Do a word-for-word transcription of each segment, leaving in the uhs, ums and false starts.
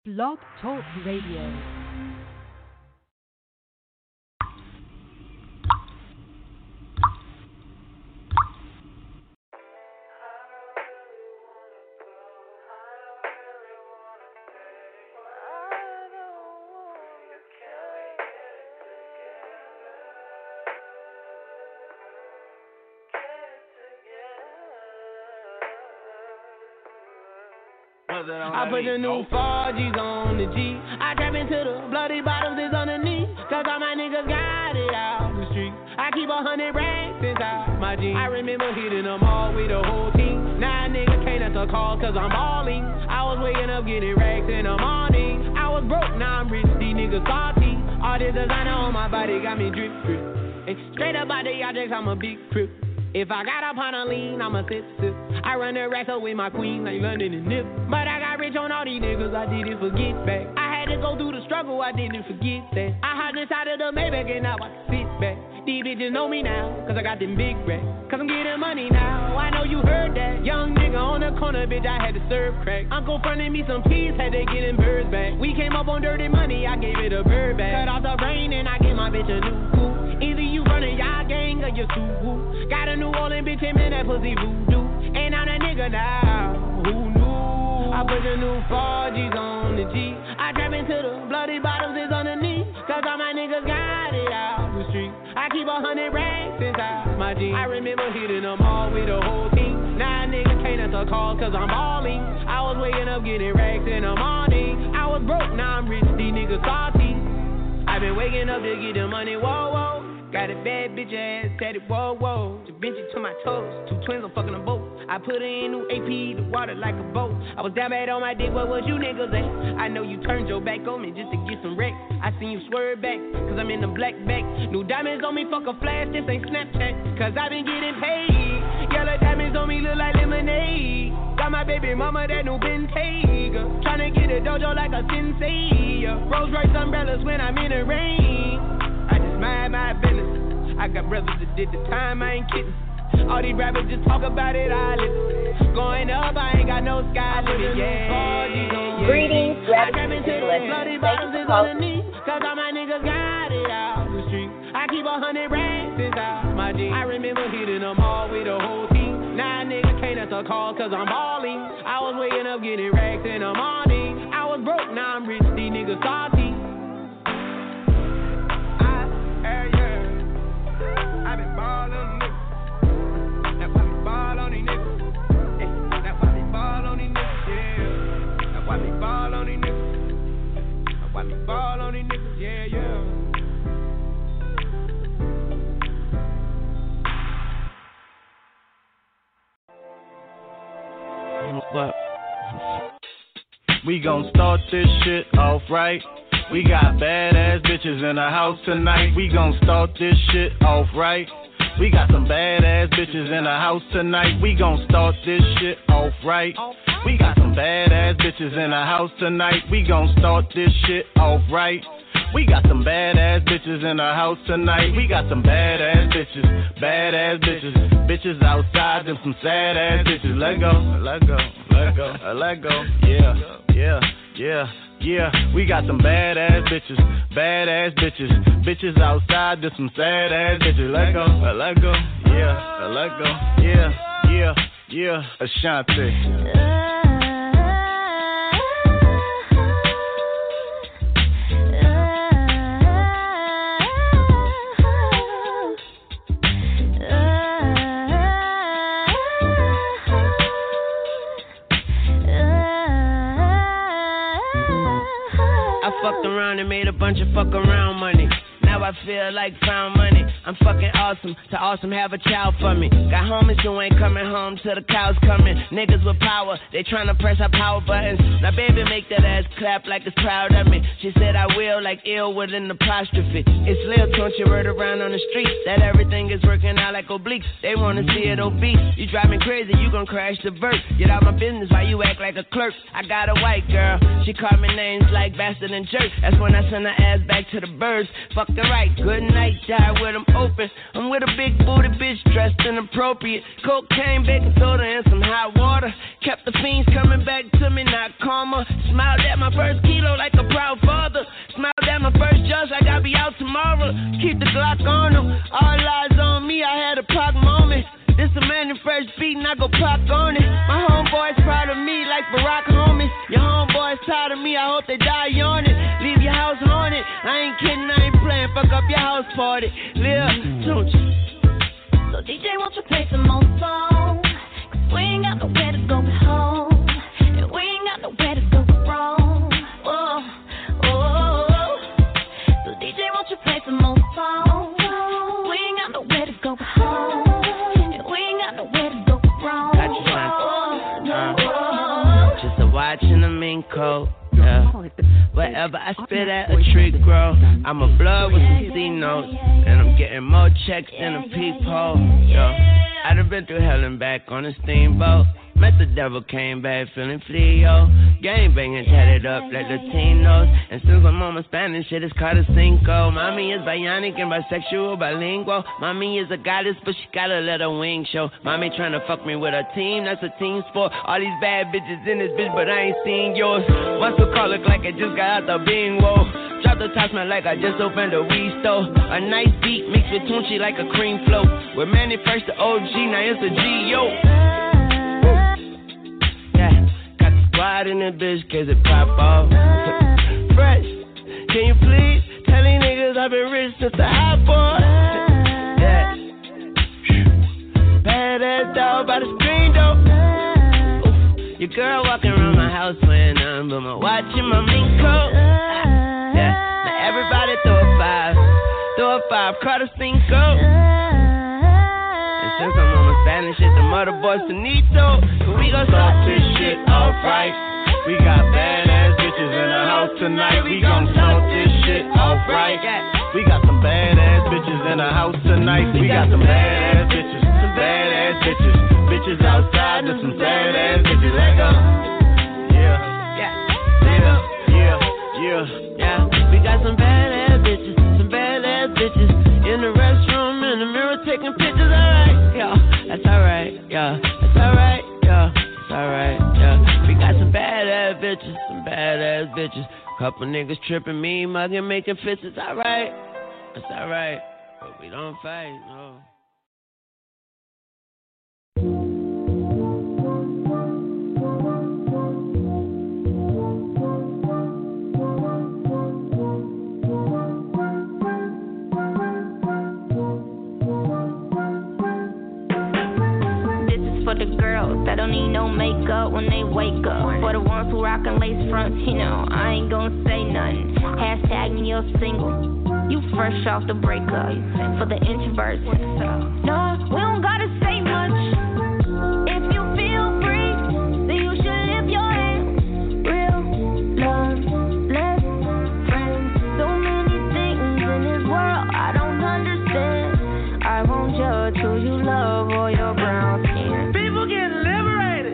Blog Talk Radio. I put the new four G's on the G. I trap into the bloody bottoms is underneath. Cause all my niggas got it out the street. I keep a hundred racks inside my jeans. I remember hitting them all with the whole team. Now niggas can't answer calls cause I'm balling. I was waking up getting racks in the morning. I was broke, now I'm rich, these niggas salty. All this designer on my body got me drip, drip. And straight up out the objects, I'm a big crip. If I got up on a lean, I'm a sip, sip. I run the racks up with my queen like London and Nip. But I got rich on all these niggas, I didn't forget back. I had to go through the struggle, I didn't forget that. I hopped inside of the Maybach and now I sit back. These bitches know me now, cause I got them big racks. Cause I'm getting money now, I know you heard that. Young nigga on the corner, bitch, I had to serve crack. Uncle fronted me some peas, had to get them birds back. We came up on dirty money, I gave it a bird back. Cut off the rain and I gave my bitch a new coupe. Either you running y'all gang or you Subaru. Got a New Orleans bitch, him in that pussy voodoo. And I'm that nigga now, who knew? I put the new four G's on the G. I trap into the bloody bottoms is underneath. Cause all my niggas got it out the street. I keep a hundred racks inside my jeans. I remember hitting them all with the whole team. Now niggas can't answer calls cause I'm balling. I was waking up getting racks in the morning. I was broke, now I'm rich, these niggas salty. I been waking up to get the money, whoa, whoa. Got a bad bitch ass tatted, whoa, whoa. Da Vinci to my toes, two twins, I'm fucking a boat. I put her in new A P, the water like a boat. I was down bad on my dick, what was you niggas at? I know you turned your back on me just to get some wreck. I seen you swerve back, cause I'm in the black back. New diamonds on me, fuck a flash, this ain't Snapchat. Cause I been getting paid. Yellow diamonds on me look like lemonade. Got my baby mama that new Bentayga. Tryna get a dojo like a sensei. Rolls Royce umbrellas when I'm in the rain. I just mind my business. I got brothers that did the time, I ain't kidding. All these rappers just talk about it, I listen. Going up, I ain't got no sky limit, yeah, yeah. Greetings, gratitude to the bloody bottoms is underneath. Cause all my niggas got it out the street. I keep a hundred racks inside my jeans. I remember hitting them all with the whole team. Now niggas can't answer calls cause I'm balling. I was waking up getting racks in the morning. I was broke, now I'm rich, these niggas salty. I been ball on these niggas. That's why we ball on these niggas. Yeah. That's why we ball on these niggas. Yeah. That's why we ball on these niggas. That's why we ball on these niggas. Yeah, yeah. What? We gon' start this shit off right. We got badass bitches in the house tonight. We gon' start this shit off right. We got some badass bitches in the house tonight. We gon' start this shit off right. We got some badass bitches in the house tonight. We gon' start this shit off right. We got some badass bitches in the house tonight. We got some badass bitches, badass bitches, bitches outside, them some sad ass bitches. Let go, let go, let go, let go. Yeah, yeah, yeah. Yeah, we got some badass bitches, badass bitches, bitches outside, there's some sad ass bitches. Let go, let go, yeah, let go, yeah, yeah, yeah, Ashanti. Fucked around and made a bunch of fuck around money. Now I feel like found money. I'm fucking awesome, to awesome have a child for me. Got homies who ain't coming home till the cows coming. Niggas with power, they tryna press our power buttons. Now baby make that ass clap like it's proud of me. She said I will like ill with an apostrophe. It's Lil Tunchi word around on the street that everything is working out like obliques. They wanna see it obese. You drive me crazy, you gon' crash the vert. Get out my business while you act like a clerk. I got a white girl, she called me names like bastard and jerk. That's when I send her ass back to the birds. Fuck looking right. Good night, die with them open. I'm with a big booty bitch dressed inappropriate. Cocaine, baking soda, and some hot water. Kept the fiends coming back to me, not karma. Smiled at my first kilo like a proud father. Smiled at my first judge, I gotta be out tomorrow. Keep the Glock on them, all eyes on me, I had a pop moment. This a man in fresh beat and I go pop on it. My homeboys proud of me like Barack homies. Your homeboys tired of me, I hope they die on it. Leave your house haunted, I ain't kidding, I ain't playing. Fuck up your house party, live, don't you? So D J, won't you play some more songs? Cause we ain't got nowhere to go but home. And we ain't got nowhere to go but wrong. Oh, oh. So D J, won't you play some more songs? We ain't got nowhere to go but home. Watching them in coat, yeah. Wherever I spit at a tree grow, I'm a blood with some C notes, and I'm getting more checks than a peephole, yeah. I done been through hell and back on a steamboat. Met the devil, came back feeling Fleo. Gang banging, tatted up like Latinos. And since I'm on my Spanish shit, it's called a cinco. Mommy is bionic and bisexual, bilingual. Mommy is a goddess, but she gotta let her wings show. Mommy tryna fuck me with her team, that's a team sport. All these bad bitches in this bitch, but I ain't seen yours. Muscle car look like I just got out the bingo. Drop the top, smell like I just opened a weed store. A nice beat mixed with Tunchi like a cream float. With Manny first the O G, now it's a G, yo. Squad in the bitch, cause it pop off. Fresh, can you please tell these niggas I've been rich since the high boy? Yeah. Badass dog by the screen though. Ooh. Your girl walking around my house wearing nothing but my watch and my mink coat. Yeah. Now everybody throw a five, throw a five, Carter Cinco. Since I'm on my Spanish shit, the mother boys finito. We gon' start this shit off right. We got badass bitches in the house tonight. We gon' start this shit off right. We got some badass bitches in the house tonight. We got some badass bitches, some badass bitches. Bitches outside, there's some badass bitches. Let go. Yeah, yeah, yeah, yeah, yeah, yeah. We got some badass bitches, some badass bitches in the restroom, in the mirror taking pictures. Alright. Yeah, that's alright, yeah, that's alright, yeah, that's alright, yeah. We got some badass bitches, some badass bitches. Couple niggas tripping me, mugging, making fits, it's alright, it's alright. But we don't fight, no. For the girls that don't need no makeup when they wake up. For the ones who rockin' lace fronts, you know, I ain't gonna say nothing. Hashtag me you're single. You fresh off the breakup. For the introverts, no, we don't gotta say much. If you feel free, then you should lift your hands. Real love, less friends. So many things in this world I don't understand. I won't judge who you love or your brown skin. People get liberated.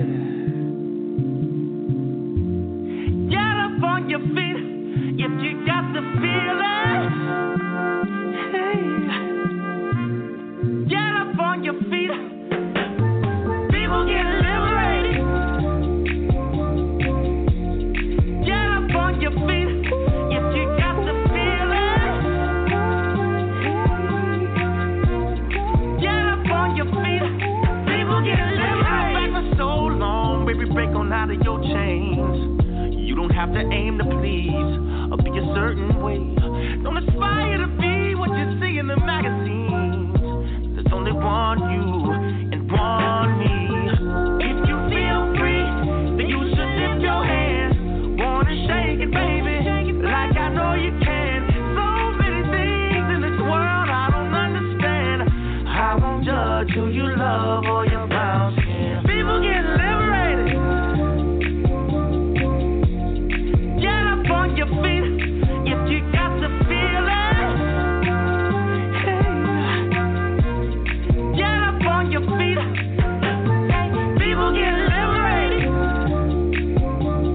Get up on your feet if you got the feeling. Hey. Get up on your feet. People get liberated. Get up on your feet if you got the feeling. Get up on your feet. People get liberated. For so long, baby, break on out of your chains. You don't have to aim to please or be a certain way. Don't aspire to be what you see in the magazines. There's only one you and one me. If you feel free, then you should lift your hands. Wanna shake it, baby, like I know you can. So many things in this world I don't understand. I won't judge who you love or your brown skin. People get liberated. Get up on your feet if you got the feeling. Hey. Get up on your feet. People get liberated.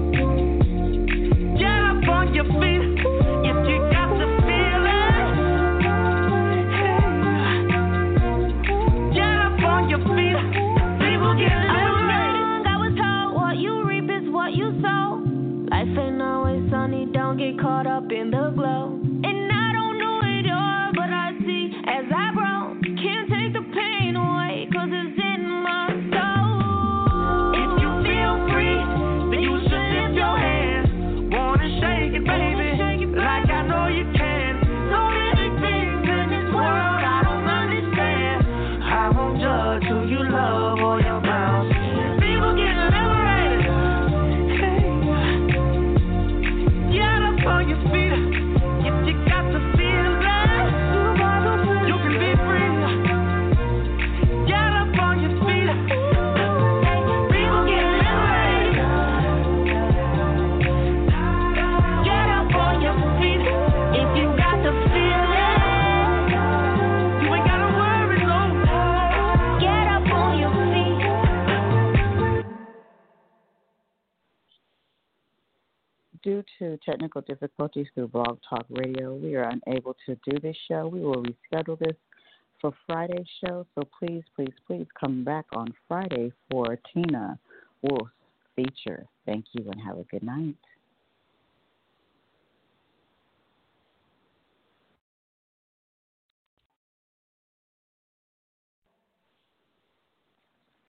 Get up on your feet if you got the feeling. don't get caught up in the glow. And I don't know it all, but I see as I grow. Can't take the pain away, cause it's in my soul. If you feel free, then you should lift your hands. Wanna shake it, baby, like I know you can. So many things in this world I don't understand. I won't judge who you love or your mouth. People get liberated. Hey, get up on your feet. If you got to feel that, you can be free. Get up on your feet. Hey, people get liberated. Get up on your feet. If you got to feel it, you ain't gotta worry no more. Get up on your feet. Due to technical difficulties through Blog Talk Radio, we are unable to do this show. We will reschedule this for Friday's show, so please, please, please come back on Friday for Tina Wolf's feature. Thank you and have a good night.